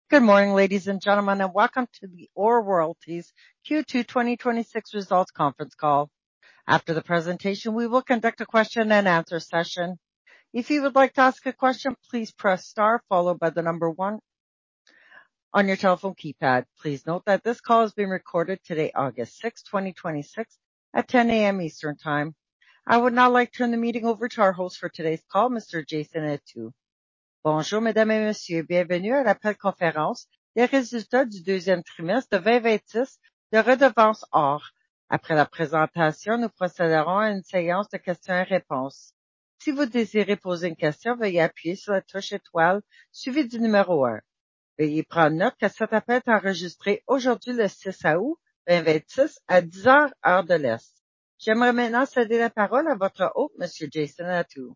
Good morning, ladies and gentlemen, and welcome to the OR Royalties Q2 2026 results conference call. After the presentation, we will conduct a question and answer session. If you would like to ask a question, please press star followed by the number 1 on your telephone keypad. Please note that this call is being recorded today, August 6, 2026 at 10 a.m. Eastern Time. I would now like to turn the meeting over to our host for today's call, Mr. Jason Etu. Bonjour, mesdames et messieurs. Bienvenue à l'appel conférence des résultats du deuxième trimestre de 2026 de Redevance OR. Après la présentation, nous procéderons à une séance de questions et réponses. Si vous désirez poser une question, veuillez appuyer sur la touche étoile suivie du numéro 1. Veuillez prendre note que cet appel est enregistré aujourd'hui le 6 août 2026 à 10 heures, heure de l'Est. J'aimerais maintenant céder la parole à votre hôte, Monsieur Jason Etu.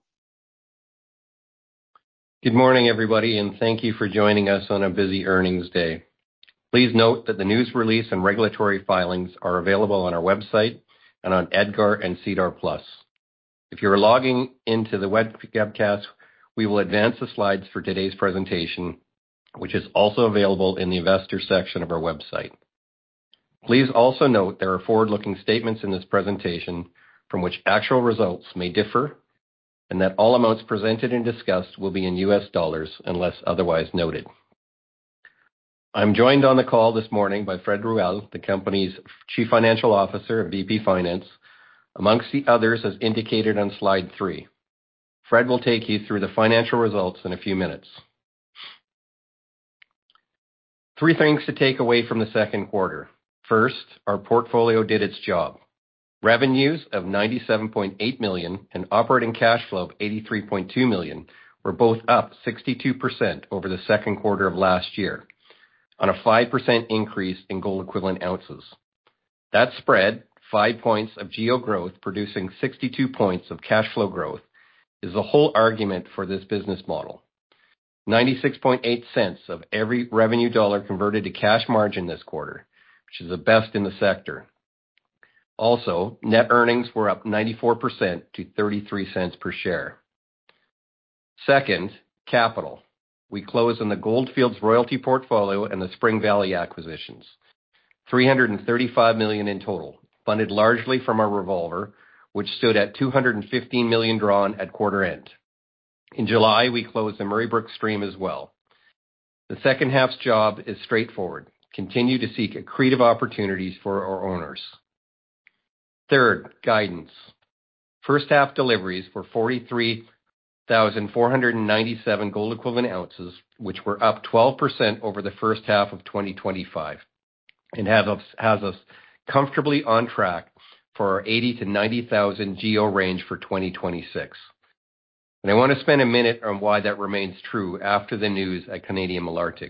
Good morning, everybody, and thank you for joining us on a busy earnings day. Please note that the news release and regulatory filings are available on our website and on EDGAR and SEDAR+. If you're logging into the webcast, we will advance the slides for today's presentation, which is also available in the investor section of our website. Please also note there are forward-looking statements in this presentation from which actual results may differ, and that all amounts presented and discussed will be in US dollars unless otherwise noted. I'm joined on the call this morning by Fred Ruel, the company's Chief Financial Officer and VP Finance, amongst the others as indicated on slide 3. Fred will take you through the financial results in a few minutes. 3 things to take away from the second quarter. First, our portfolio did its job. Revenues of $97.8 million and operating cash flow of $83.2 million were both up 62% over the second quarter of last year, on a 5% increase in gold equivalent ounces. That spread, 5 points of GEO growth producing 62 points of cash flow growth, is the whole argument for this business model. 96.8 cents of every revenue dollar converted to cash margin this quarter, which is the best in the sector. Also, net earnings were up 94% to 33 cents per share. Second, capital. We closed on the Gold Fields royalty portfolio and the Spring Valley acquisitions. $335 million in total, funded largely from our revolver, which stood at $215 million drawn at quarter end. In July, we closed the Murray Brook stream as well. The second half's job is straightforward. Continue to seek accretive opportunities for our owners. Third, guidance. First half deliveries were 43,497 gold equivalent ounces, which were up 12% over the first half of 2025, and has us comfortably on track for our 80,000 to 90,000 GEO range for 2026. And I want to spend a minute on why that remains true after the news at Canadian Malartic.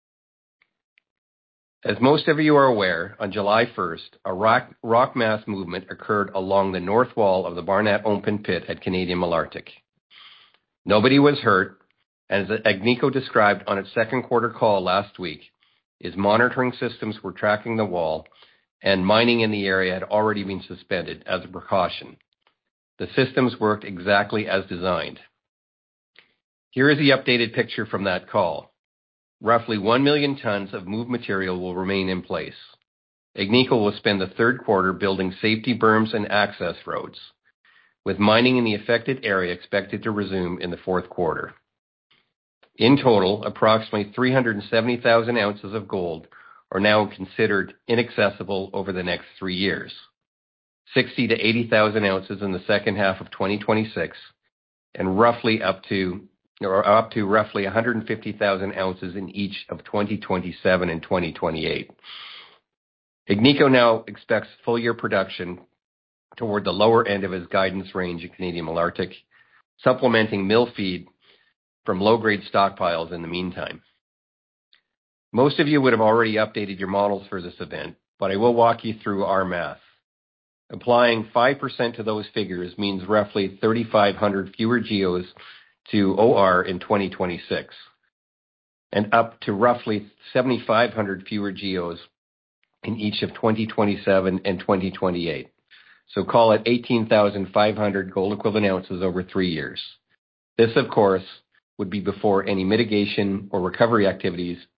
As most of you are aware, on July 1st, a rock mass movement occurred along the north wall of the Barnat open pit at Canadian Malartic. Nobody was hurt, and as Agnico described on its second quarter call last week, its monitoring systems were tracking the wall, and mining in the area had already been suspended as a precaution. The systems worked exactly as designed. Here is the updated picture from that call. Roughly 1 million tons of moved material will remain in place. Agnico will spend the third quarter building safety berms and access roads, with mining in the affected area expected to resume in the fourth quarter. In total, approximately 370,000 ounces of gold are now considered inaccessible over the next 3 years. 60,000 to 80,000 ounces in the second half of 2026, and up to roughly 150,000 ounces in each of 2027 and 2028. Agnico now expects full year production toward the lower end of his guidance range at Canadian Malartic, supplementing mill feed from low-grade stockpiles in the meantime. Most of you would have already updated your models for this event, but I will walk you through our math. Applying 5% to those figures means roughly 3,500 fewer GEOs to OR in 2026, and up to roughly 7,500 fewer GEOs in each of 2027 and 2028. So call it 18,500 gold equivalent ounces over 3 years. This, of course, would be before any mitigation or recovery activities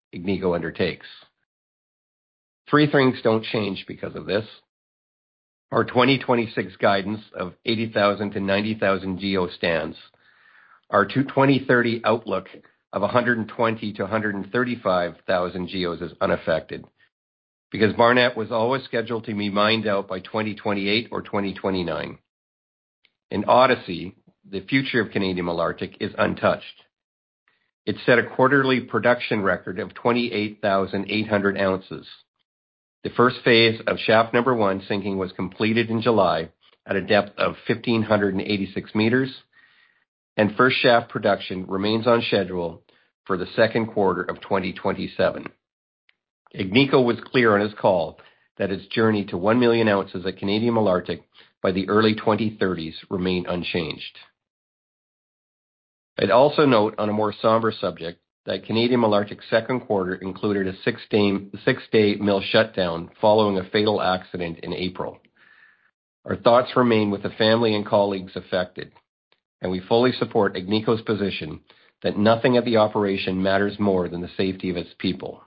Agnico undertakes. Three things don't change because of this. Our 2026 guidance of 80,000 to 90,000 GEO stands. Our 2030 outlook of 120 to 135,000 GEOs is unaffected because Barnat was always scheduled to be mined out by 2028 or 2029. In Odyssey, the future of Canadian Malartic is untouched. It set a quarterly production record of 28,800 ounces. The first phase of shaft number 1 sinking was completed in July at a depth of 1,586 meters, and first shaft production remains on schedule for the second quarter of 2027. Agnico was clear on his call that its journey to 1 million ounces at Canadian Malartic by the early 2030s remain unchanged. I'd also note on a more somber subject that Canadian Malartic's second quarter included a six-day mill shutdown following a fatal accident in April. Our thoughts remain with the family and colleagues affected, and we fully support Agnico's position that nothing at the operation matters more than the safety of its people.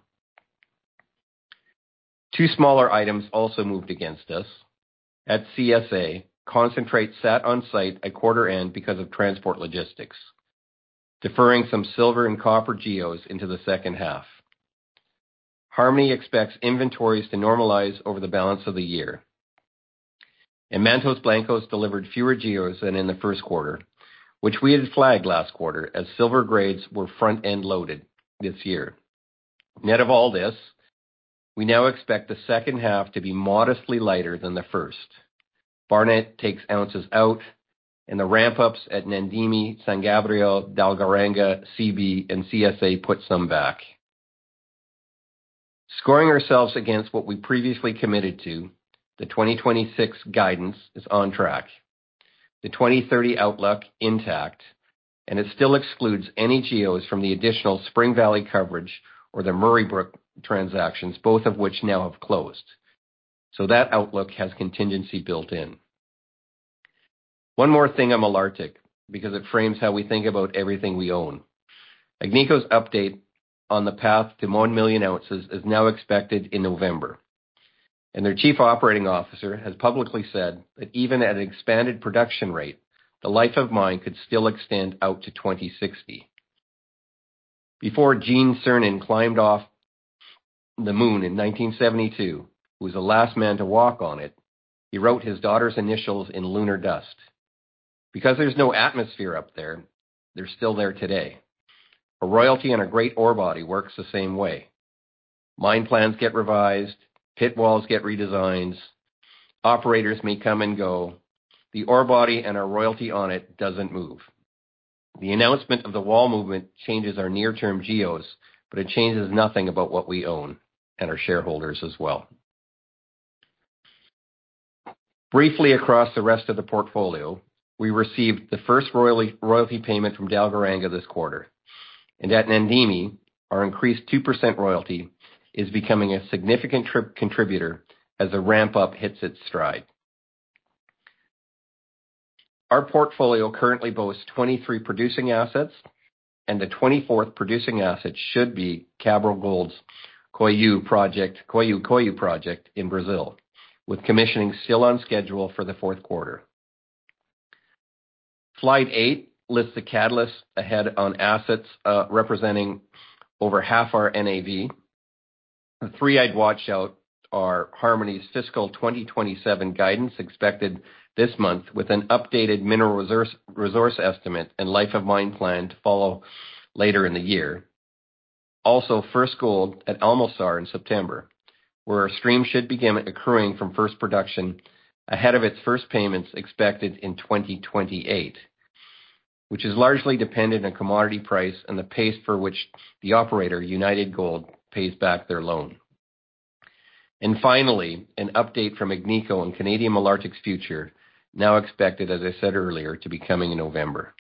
Two smaller items also moved against us. At CSA, concentrate sat on site at quarter end because of transport logistics, deferring some silver and copper GEOs into the second half. Harmony expects inventories to normalize over the balance of the year. And Mantos Blancos delivered fewer GEOs than in the first quarter, which we had flagged last quarter as silver grades were front-end loaded this year. Net of all this, we now expect the second half to be modestly lighter than the first. Barnat takes ounces out, and the ramp-ups at Namdini, San Gabriel, Dalgaranga, CB, and CSA put some back. Scoring ourselves against what we previously committed to, the 2026 guidance is on track. The 2030 outlook intact, and it still excludes any GEOs from the additional Spring Valley coverage or the Murray Brook transactions, both of which now have closed. So that outlook has contingency built in. One more thing on Malartic, because it frames how we think about everything we own. Agnico's update on the path to 1 million ounces is now expected in November. And their chief operating officer has publicly said that even at an expanded production rate, the life of mine could still extend out to 2060. Before Gene Cernan climbed off the moon in 1972, who was the last man to walk on it, he wrote his daughter's initials in lunar dust. Because there's no atmosphere up there, they're still there today. A royalty on a great ore body works the same way. Mine plans get revised, pit walls get redesigned, operators may come and go. The ore body and our royalty on it doesn't move. The announcement of the wall movement changes our near-term GEOs, but it changes nothing about what we own and our shareholders as well. Briefly across the rest of the portfolio, we received the first royalty payment from Dalgaranga this quarter. And at Namdini, our increased 2% royalty is becoming a significant contributor as the ramp-up hits its stride. Our portfolio currently boasts 23 producing assets, and the 24th producing asset should be Cabral Gold's Coiú project in Brazil, with commissioning still on schedule for the fourth quarter. Slide 8 lists the catalysts ahead on assets representing over half our NAV. The three I'd watch out are Harmony's fiscal 2027 guidance expected this month with an updated mineral resource estimate and life of mine plan to follow later in the year. Also, first gold at Almosar in September, where our stream should begin accruing from first production ahead of its first payments expected in 2028, which is largely dependent on commodity price and the pace for which the operator, United Gold, pays back their loan. And finally, an update from Agnico on Canadian Malartic's future, now expected, as I said earlier, to be coming in November.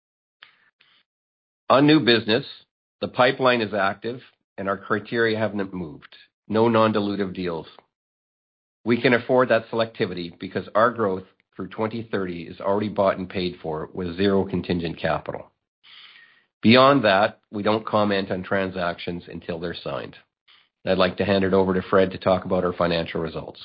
On new business, the pipeline is active and our criteria haven't moved. No non-dilutive deals. We can afford that selectivity because our growth through 2030 is already bought and paid for with zero contingent capital. Beyond that, we don't comment on transactions until they're signed. I'd like to hand it over to Fred to talk about our financial results.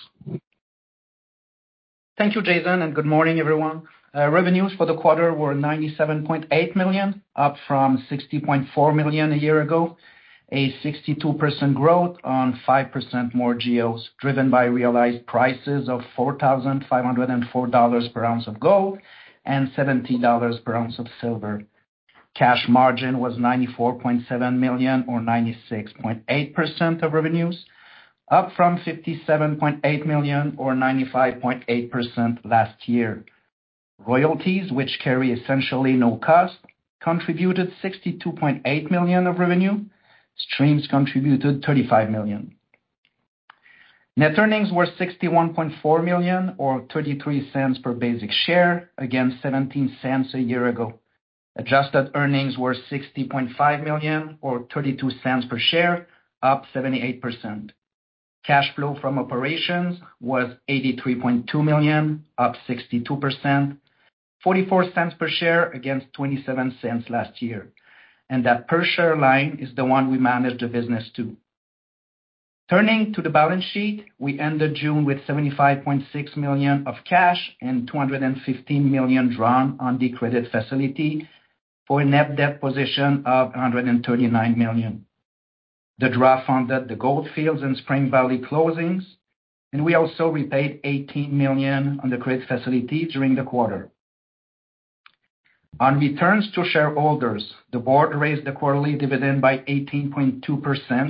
Thank you, Jason, and good morning, everyone. Revenues for the quarter were $97.8 million, up from $60.4 million a year ago, a 62% growth on 5% more GEOs, driven by realized prices of $4,504 per ounce of gold and $70 per ounce of silver. Cash margin was $94.7 million, or 96.8% of revenues, up from $57.8 million, or 95.8% last year. Royalties, which carry essentially no cost, contributed $62.8 million of revenue. Streams contributed $35 million. Net earnings were $61.4 million, or 33 cents per basic share, against 17 cents a year ago. Adjusted earnings were $60.5 million, or 32 cents per share, up 78%. Cash flow from operations was $83.2 million, up 62%, 44 cents per share against 27 cents last year. And that per share line is the one we manage the business to. Turning to the balance sheet, we ended June with $75.6 million of cash and $215 million drawn on the credit facility for a net debt position of $139 million. The draw funded the Goldfields and Spring Valley closings, and we also repaid $18 million on the credit facility during the quarter. On returns to shareholders, the board raised the quarterly dividend by 18.2% to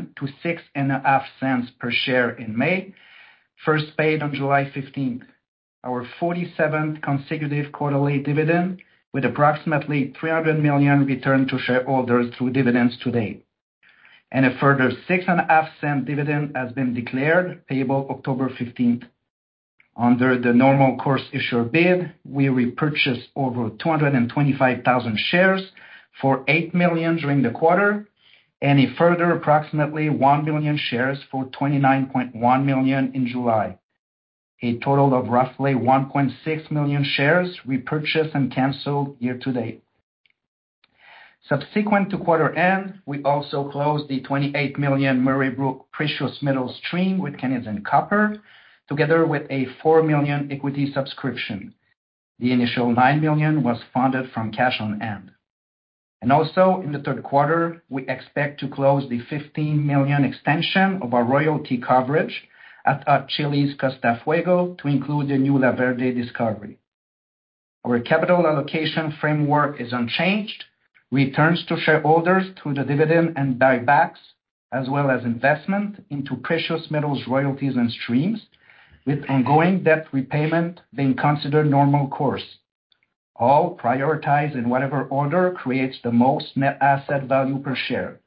6.5 cents per share in May, first paid on July 15th. Our 47th consecutive quarterly dividend, with approximately $300 million returned to shareholders through dividends to date. And a further 6.5 cent dividend has been declared, payable October 15th. Under the normal course issuer bid, we repurchased over 225,000 shares for $8 million during the quarter, and a further approximately 1 million shares for $29.1 million in July. A total of roughly 1.6 million shares repurchased and canceled year to date. Subsequent to quarter end, we also closed the $28 million Murray Brook precious metal stream with Canadian Copper, together with a $4 million equity subscription. The initial $9 million was funded from cash on hand. And also, in the third quarter, we expect to close the $15 million extension of our royalty coverage at Hot Chili's Costa Fuego to include the new La Verde discovery. Our capital allocation framework is unchanged. Returns to shareholders through the dividend and buybacks, as well as investment into precious metals, royalties, and streams, with ongoing debt repayment being considered normal course. All prioritized in whatever order creates the most net asset value per share.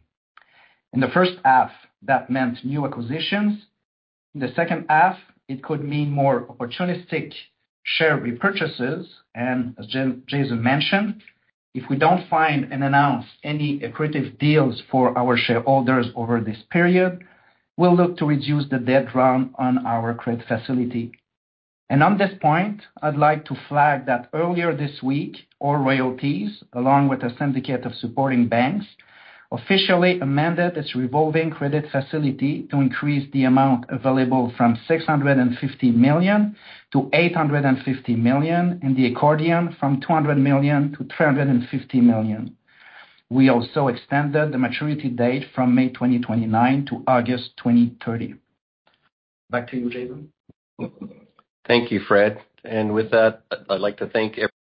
In the first half, that meant new acquisitions. In the second half, it could mean more opportunistic share repurchases. And as Jason mentioned, if we don't find and announce any accretive deals for our shareholders over this period, we'll look to reduce the debt drawn on our credit facility. And on this point, I'd like to flag that earlier this week, OR Royalties, along with a syndicate of supporting banks, officially amended its revolving credit facility to increase the amount available from $650 million to $850 million, and the accordion from $200 million to $350 million. We also extended the maturity date from May 2029 to August 2030. Back to you, Jason. Thank you, Fred. And with that, I'd like to thank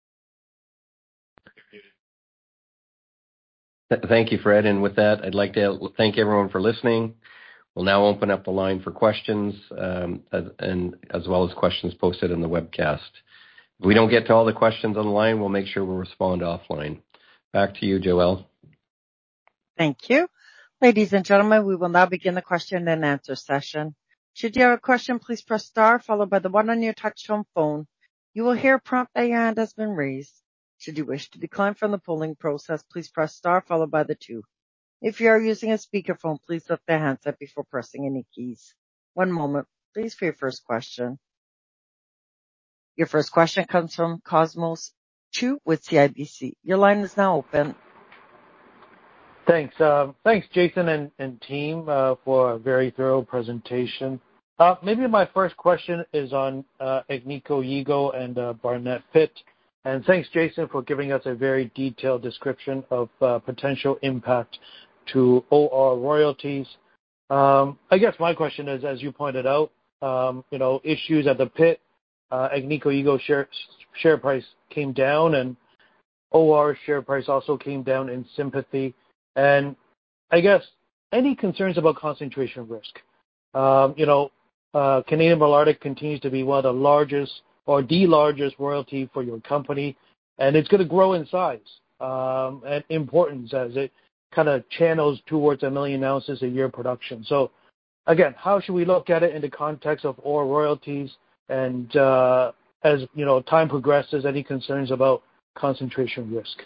you, Fred. And with that, I'd like to thank everyone for listening. We'll now open up the line for questions, and as well as questions posted in the webcast. If we don't get to all the questions on the line, we'll make sure we'll respond offline. Back to you, Joelle. Thank you. Ladies and gentlemen, we will now begin the question and answer session. Should you have a question, please press star followed by the one on your touchtone phone. You will hear a prompt that your hand has been raised. Should you wish to decline from the polling process, please press star followed by the 2. If you are using a speakerphone, please lift the handset before pressing any keys. One moment, please, for your first question. Your first question comes from Cosmos Chiu with CIBC. Your line is now open. Thanks. Thanks, Jason and team, for a very thorough presentation. Maybe my first question is on Agnico Eagle and Barnat Pit. And thanks, Jason, for giving us a very detailed description of potential impact to OR royalties. I guess my question is, as you pointed out, issues at the pit, Agnico Eagle share price came down, and OR share price also came down in sympathy. And I guess any concerns about concentration risk? Canadian Malartic continues to be one of the largest or the largest royalty for your company, and it's going to grow in size and importance as it kind of channels towards 1 million ounces a year production. So, again, how should we look at it in the context of OR royalties? And as time progresses, any concerns about concentration risk?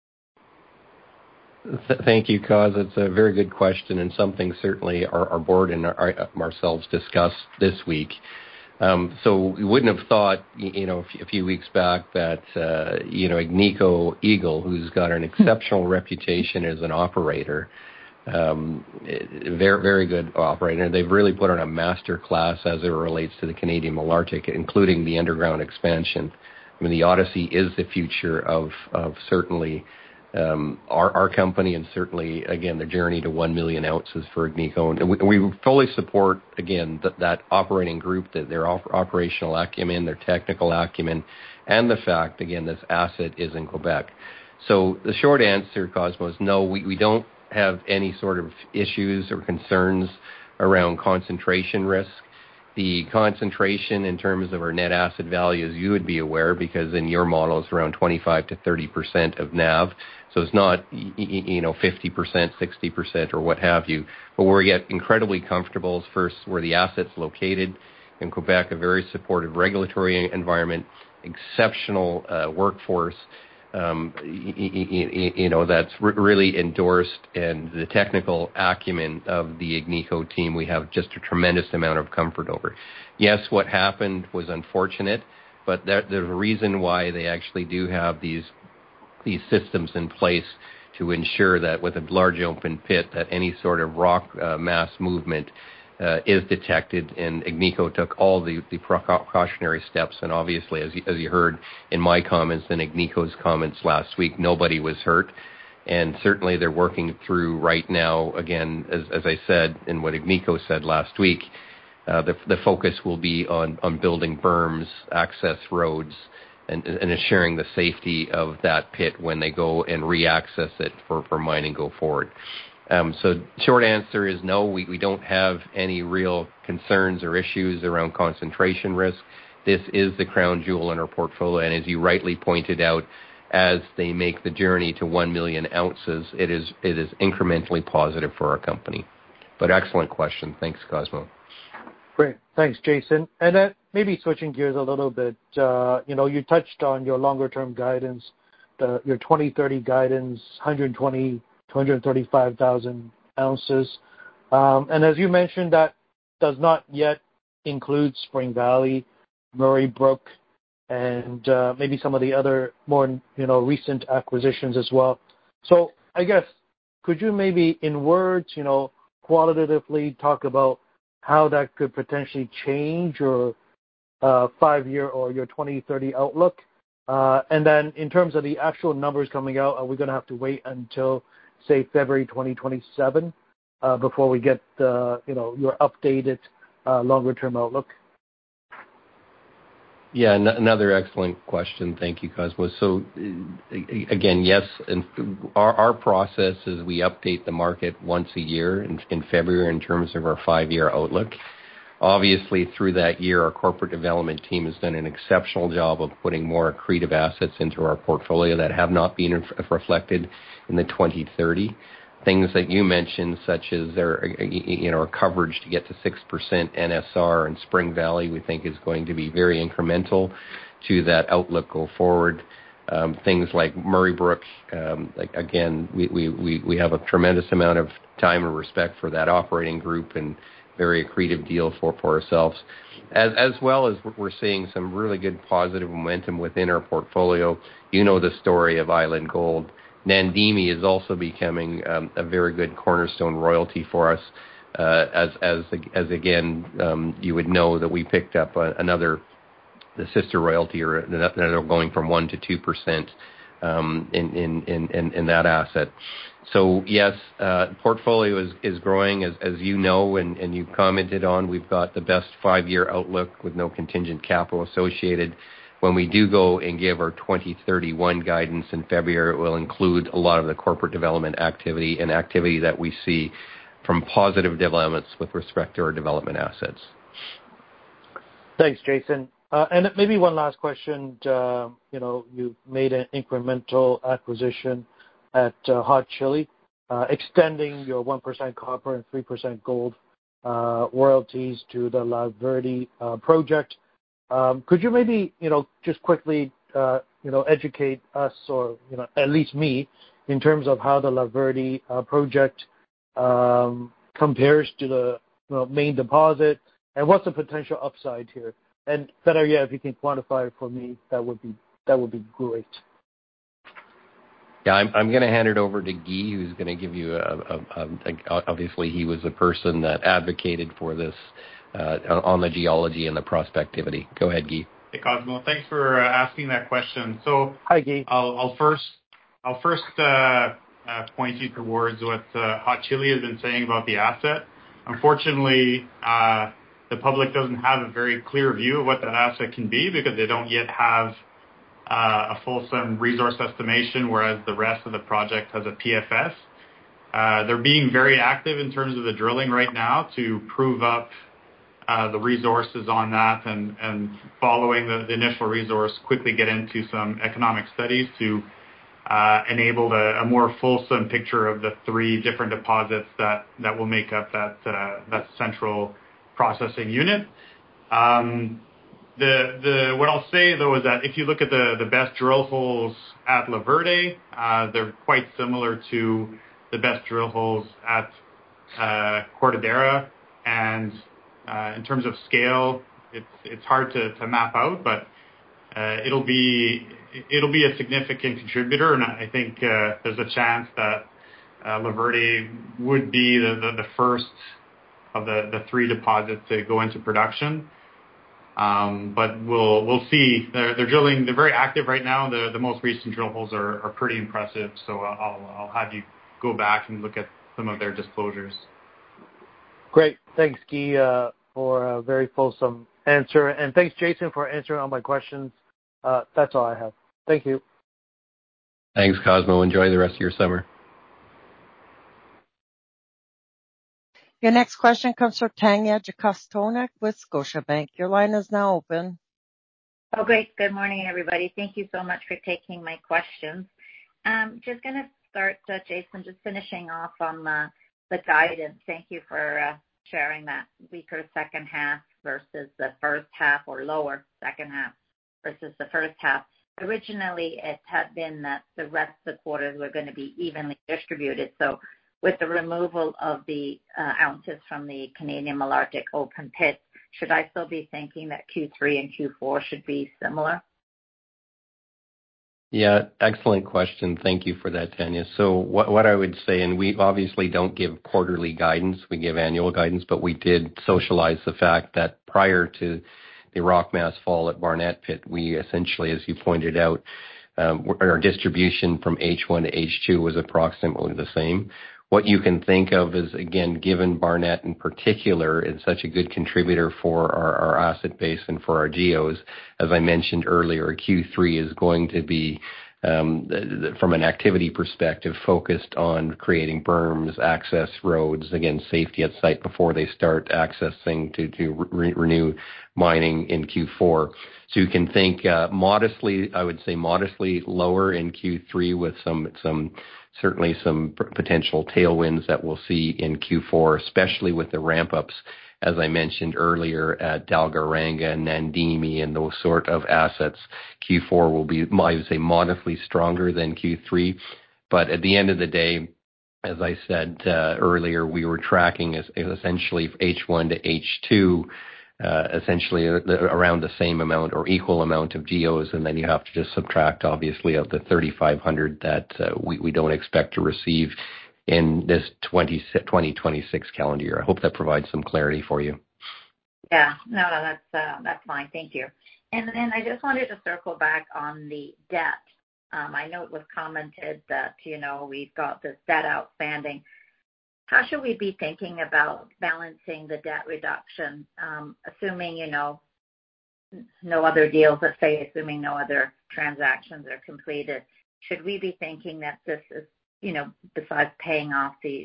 Thank you, Cos. It's a very good question and something certainly our board and ourselves discussed this week. So we wouldn't have thought, a few weeks back that, Agnico Eagle, who's got an exceptional reputation as an operator, very, very good operator. They've really put on a master class as it relates to the Canadian Malartic, including the underground expansion. I mean, the Odyssey is the future of certainly our company, and certainly, again, the journey to 1 million ounces for Agnico. And we fully support, again, that operating group, their operational acumen, their technical acumen, and the fact, again, this asset is in Quebec. So the short answer, Cosmos, no, we don't have any sort of issues or concerns around concentration risk. The concentration in terms of our net asset value, as you would be aware, because in your model it's around 25 to 30% of NAV. So it's not, 50%, 60% or what have you. But where we get incredibly comfortable is first where the asset's located in Quebec, a very supportive regulatory environment, exceptional workforce, that's really endorsed, and the technical acumen of the Agnico team, we have just a tremendous amount of comfort over. Yes, what happened was unfortunate, but there's a reason why they actually do have these systems in place to ensure that with a large open pit, that any sort of rock mass movement is detected, and Agnico took all the precautionary steps. And obviously, as you heard in my comments and Agnico's comments last week, nobody was hurt. And certainly they're working through right now, again, as I said, and what Agnico said last week, the focus will be on building berms, access roads, and ensuring the safety of that pit when they go and re-access it for mining go forward. So short answer is no, we don't have any real concerns or issues around concentration risk. This is the crown jewel in our portfolio, and as you rightly pointed out, as they make the journey to 1 million ounces, it is incrementally positive for our company. But excellent question. Thanks, Cosmo. Great. Thanks, Jason. And then maybe switching gears a little bit, you touched on your longer-term guidance, your 2030 guidance, 120 to 135,000 ounces. And as you mentioned, that does not yet include Spring Valley, Murray Brook, and maybe some of the other more recent acquisitions as well. So I guess, could you maybe in words, qualitatively talk about how that could potentially change your 5-year or your 2030 outlook? And then in terms of the actual numbers coming out, are we going to have to wait until, say, February 2027 before we get your updated longer-term outlook? Yeah, another excellent question. Thank you, Cosmo. So, again, yes, and our process is we update the market once a year in February in terms of our 5-year outlook. Obviously, through that year, our corporate development team has done an exceptional job of putting more accretive assets into our portfolio that have not been reflected in the 2030. Things that you mentioned, such as our coverage to get to 6% NSR and Spring Valley, we think is going to be very incremental to that outlook go forward. Things like Murray Brook, again, we have a tremendous amount of time and respect for that operating group, and very accretive deal for ourselves. As well as we're seeing some really good positive momentum within our portfolio. You know the story of Island Gold. Namdini is also becoming a very good cornerstone royalty for us. As again, you would know that we picked up the sister royalty, or another going from 1% to 2% in that asset. So yes, portfolio is growing, as you know, and you commented on. We've got the best 5-year outlook with no contingent capital associated. When we do go and give our 2031 guidance in February, it will include a lot of the corporate development activity and activity that we see from positive developments with respect to our development assets. Thanks, Jason. And maybe one last question. You made an incremental acquisition at Hot Chili, extending your 1% copper and 3% gold royalties to the La Verde project. Could you maybe, just quickly, educate us, or, at least me, in terms of how the La Verde project compares to the main deposit, and what's the potential upside here? And better yet, if you can quantify it for me, that would be great. Yeah, I'm going to hand it over to Guy, who's going to give you obviously he was the person that advocated for this on the geology and the prospectivity. Go ahead, Guy. Hey, Cosmo. Thanks for asking that question. So, hi, Guy. I'll first point you towards what Hot Chili has been saying about the asset. Unfortunately, the public doesn't have a very clear view of what that asset can be, because they don't yet have a fulsome resource estimation, whereas the rest of the project has a PFS. They're being very active in terms of the drilling right now to prove up the resources on that, and following the initial resource, quickly get into some economic studies to enable a more fulsome picture of the 3 different deposits that will make up that central processing unit. What I'll say, though, is that if you look at the best drill holes at La Verde, they're quite similar to the best drill holes at Cortadera, and in terms of scale, it's hard to map out, but it'll be a significant contributor, and I think there's a chance that La Verde would be the first of the 3 deposits to go into production. But we'll see. They're drilling. They're very active right now. The most recent drill holes are pretty impressive. So I'll have you go back and look at some of their disclosures. Great. Thanks, Guy, for a very fulsome answer, and thanks, Jason, for answering all my questions. That's all I have. Thank you. Thanks, Cosmo. Enjoy the rest of your summer. Your next question comes from Tanya Jakusconek with Scotiabank. Your line is now open. Oh, great. Good morning, everybody. Thank you so much for taking my questions. Just going to start, Jason, just finishing off on the guidance. Thank you for sharing that weaker second half versus the first half, or lower second half versus the first half. Originally, it had been that the rest of the quarters were going to be evenly distributed. So with the removal of the ounces from the Canadian Malartic open pit, should I still be thinking that Q3 and Q4 should be similar? Yeah, excellent question. Thank you for that, Tanya. So what I would say, and we obviously don't give quarterly guidance, we give annual guidance, but we did socialize the fact that prior to the rock mass fall at Barnat Pit, we essentially, as you pointed out, our distribution from H1 to H2 was approximately the same. What you can think of is, again, given Barnat in particular is such a good contributor for our asset base and for our geos, as I mentioned earlier, Q3 is going to be, from an activity perspective, focused on creating berms, access roads, again, safety at site before they start accessing to renew mining in Q4. So you can think modestly, I would say modestly lower in Q3 with certainly some potential tailwinds that we'll see in Q4, especially with the ramp-ups, as I mentioned earlier, at Dalgaranga and Namdini and those sort of assets. Q4 will be, I would say, modestly stronger than Q3. But at the end of the day, as I said earlier, we were tracking as essentially H1 to H2 essentially around the same amount or equal amount of GEOs, and then you have to just subtract, obviously, of the 3,500 that we don't expect to receive in this 2026 calendar year. I hope that provides some clarity for you. Yeah, no, that's fine. Thank you. And then I just wanted to circle back on the debt. I know it was commented that, we've got this debt outstanding. How should we be thinking about balancing the debt reduction, assuming, no other deals, let's say, assuming no other transactions are completed? Should we be thinking that this is, besides paying off paying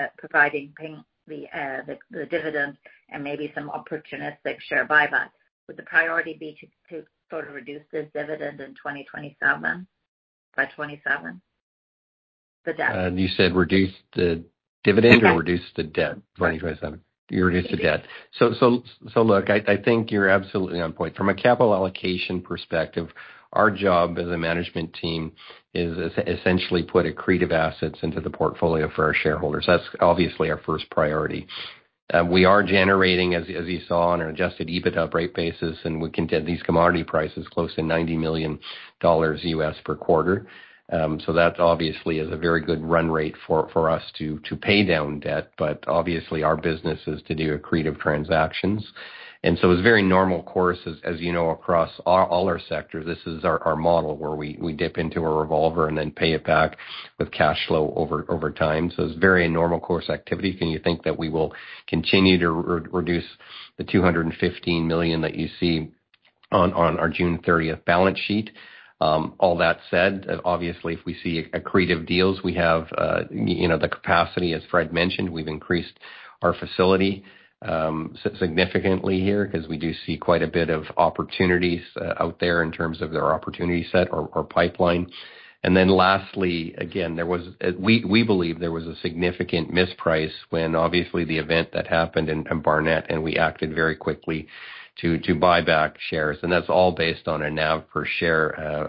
the dividend and maybe some opportunistic share buyback, would the priority be to sort of reduce this dividend in 2027, by 27? The debt. You said reduce the dividend or reduce the debt, 2027? You reduce the debt. So look, I think you're absolutely on point. From a capital allocation perspective, our job as a management team is essentially put accretive assets into the portfolio for our shareholders. That's obviously our first priority. We are generating, as you saw, on an adjusted EBITDA rate basis, and we can get these commodity prices close to $90 million US per quarter. So that obviously is a very good run rate for us to pay down debt, but obviously our business is to do accretive transactions. And so it's very normal course, as you know, across all our sectors. This is our model where we dip into a revolver and then pay it back with cash flow over time. So it's very normal course activity. Can you think that we will continue to reduce the $215 million that you see on our June 30th balance sheet? All that said, obviously, if we see accretive deals, we have, the capacity, as Fred mentioned. We've increased our facility significantly here because we do see quite a bit of opportunities out there in terms of their opportunity set or pipeline. And then lastly, again, we believe there was a significant misprice when obviously the event that happened in Barnett, and we acted very quickly to buy back shares. And that's all based on a NAV per share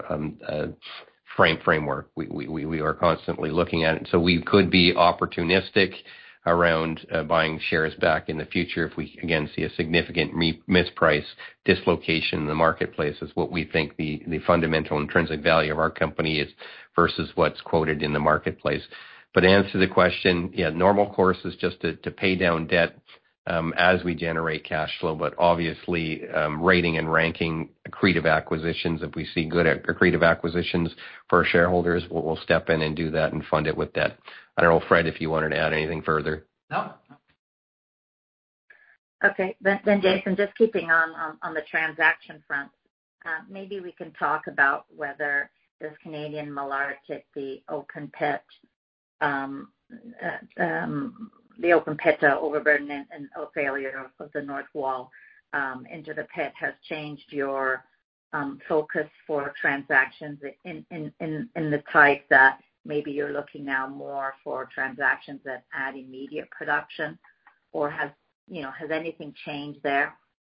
framework. We are constantly looking at it. So we could be opportunistic around buying shares back in the future if we, again, see a significant misprice dislocation in the marketplace is what we think the fundamental intrinsic value of our company is versus what's quoted in the marketplace. But to answer the question, normal course is just to pay down debt as we generate cash flow, but obviously rating and ranking accretive acquisitions. If we see good accretive acquisitions for our shareholders, we'll step in and do that and fund it with debt. I don't know, Fred, if you wanted to add anything further. No. Okay. Then Jason, just keeping on the transaction front, maybe we can talk about whether this Canadian Malartic, the open pit overburden and failure of the north wall into the pit has changed your focus for transactions in the type that maybe you're looking now more for transactions that add immediate production, or has anything changed there?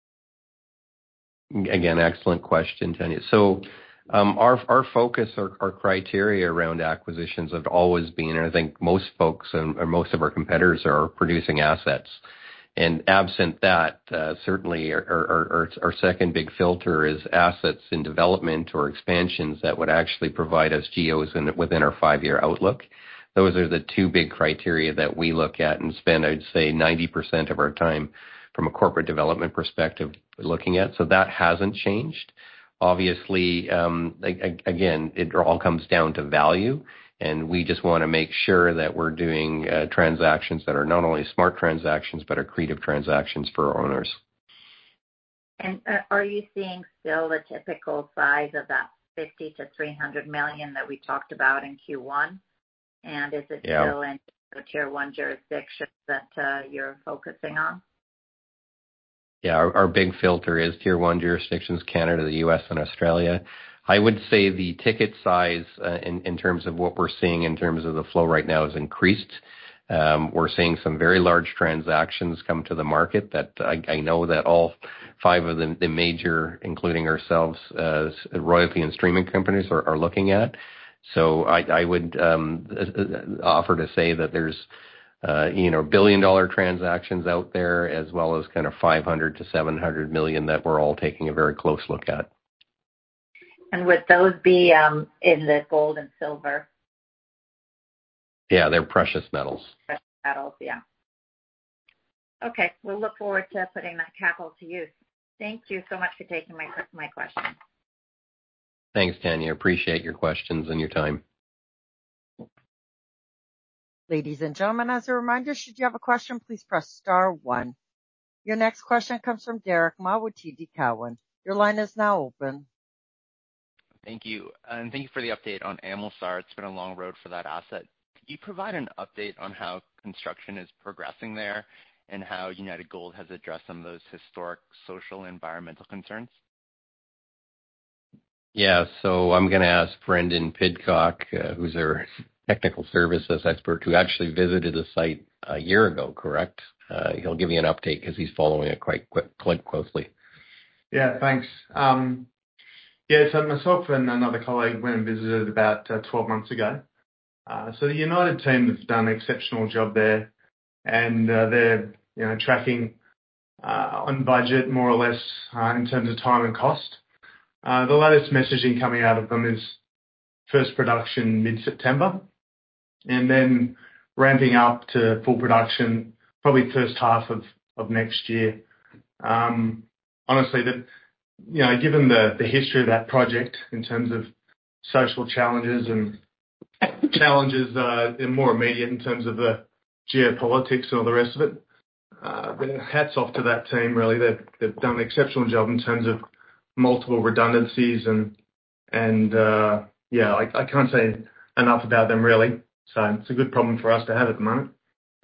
Again, excellent question, Tanya. So our focus, our criteria around acquisitions have always been, and I think most folks or most of our competitors are producing assets. And absent that, certainly our second big filter is assets in development or expansions that would actually provide us GEOs within our 5-year outlook. Those are the two big criteria that we look at and spend, I'd say, 90% of our time from a corporate development perspective looking at. So that hasn't changed. Obviously, again, it all comes down to value. And we just want to make sure that we're doing transactions that are not only smart transactions, but accretive transactions for our owners. And are you seeing still the typical size of that 50 to 300 million that we talked about in Q1? And is it still in the tier 1 jurisdictions that you're focusing on? Yeah, our big filter is tier 1 jurisdictions, Canada, the US, and Australia. I would say the ticket size in terms of what we're seeing in terms of the flow right now is increased. We're seeing some very large transactions come to the market that I know that all 5 of the major, including ourselves, royalty and streaming companies are looking at. So I would offer to say that there's billion-dollar transactions out there, as well as kind of 500 to 700 million that we're all taking a very close look at. And would those be in the gold and silver? Yeah, they're precious metals. Precious metals, yeah. Okay, we'll look forward to putting that capital to use. Thank you so much for taking my question. Thanks, Tanya. Appreciate your questions and your time. Ladies and gentlemen, as a reminder, should you have a question, please press star one. Your next question comes from Derek Ma with TD Cowen. Your line is now open. Thank you. And thank you for the update on Amulsar. It's been a long road for that asset. Could you provide an update on how construction is progressing there and how United Gold has addressed some of those historic social and environmental concerns? Yeah, so I'm going to ask Brendan Pidcock, who's our technical services expert, who actually visited the site a year ago, correct? He'll give you an update because he's following it quite closely. Yeah, thanks. So myself and another colleague went and visited about 12 months ago. So the United team has done an exceptional job there, and they're tracking on budget more or less in terms of time and cost. The latest messaging coming out of them is first production mid-September, and then ramping up to full production probably first half of next year. Honestly, given the history of that project in terms of social challenges and challenges more immediate in terms of the geopolitics and all the rest of it, hats off to that team, really. They've done an exceptional job in terms of multiple redundancies and I can't say enough about them, really. So it's a good problem for us to have at the moment.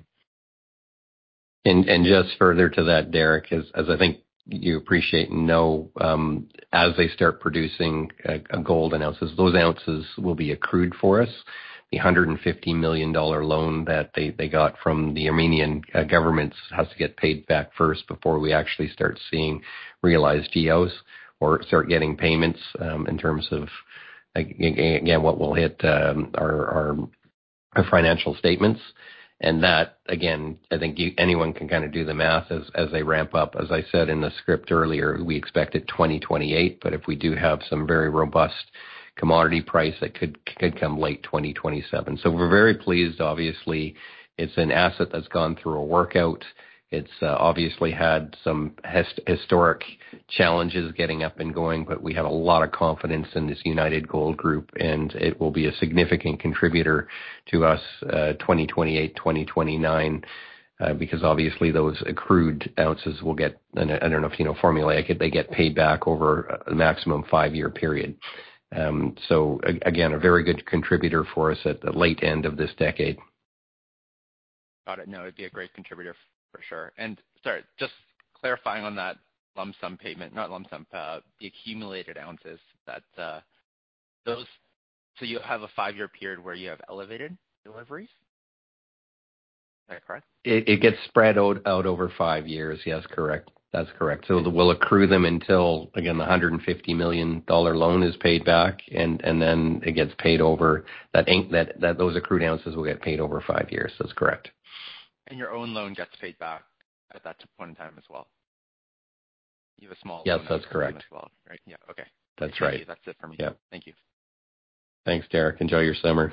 And just further to that, Derek, as I think you appreciate and know, as they start producing gold ounces, those ounces will be accrued for us. The $150 million loan that they got from the Armenian government has to get paid back first before we actually start seeing realized GEOs or start getting payments in terms of, again, what will hit our financial statements. And that, again, I think anyone can kind of do the math as they ramp up. As I said in the script earlier, we expect it 2028, but if we do have some very robust commodity price, that could come late 2027. So we're very pleased. Obviously, it's an asset that's gone through a workout. It's obviously had some historic challenges getting up and going, but we have a lot of confidence in this United Gold Group, and it will be a significant contributor to us 2028, 2029, because obviously those accrued ounces will get, and I don't know if you know formulaic, they get paid back over a maximum 5-year period. So again, a very good contributor for us at the late end of this decade. Got it. No, it'd be a great contributor for sure. And sorry, just clarifying on that lump sum payment, not lump sum, the accumulated ounces that those. So you have a 5-year period where you have elevated deliveries. Is that correct? It gets spread out over 5 years. Yes, correct. That's correct. So we'll accrue them until, again, the $150 million loan is paid back, and then it gets paid over that those accrued ounces will get paid over 5 years. That's correct. And your own loan gets paid back at that point in time as well. You have a small yes, loan that's correct. As well, right? Yeah. Okay. That's right. You. That's it for me. Yeah. Thank you. Thanks, Derek. Enjoy your summer.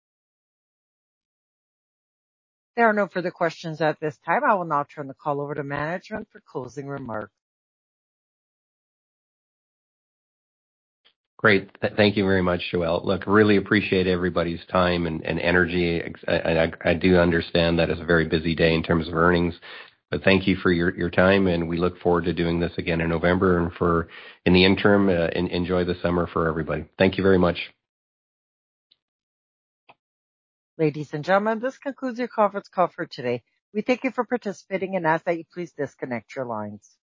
There are no further questions at this time. I will now turn the call over to management for closing remarks. Great. Thank you very much, Joelle. Look, really appreciate everybody's time and energy. I do understand that it's a very busy day in terms of earnings, but thank you for your time, and we look forward to doing this again in November. And in the interim, enjoy the summer for everybody. Thank you very much. Ladies and gentlemen, this concludes your conference call for today. We thank you for participating and ask that you please disconnect your lines.